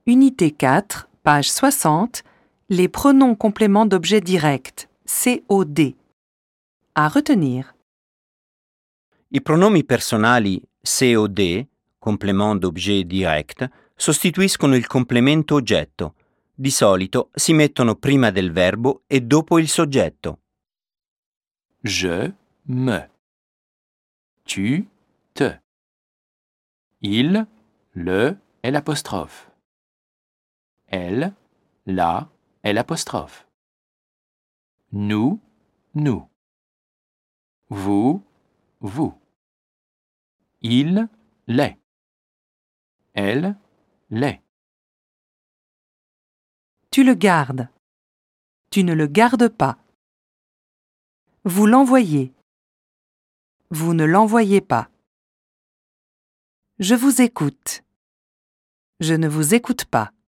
Unité 4, page 60, les pronoms compléments d'objet direct, COD. À retenir. I pronomi personali se o de, complément d'objet direct, sostituiscono il complemento oggetto. Di solito si mettono prima del verbo e dopo il soggetto. Je, me. Tu, te. Il, le et l'apostrophe. Elle, la et l'apostrophe. Nous, nous. Vous, vous. Il, les. Elle, les. Tu le gardes. Tu ne le gardes pas. Vous l'envoyez. Vous ne l'envoyez pas. Je vous écoute. Je ne vous écoute pas.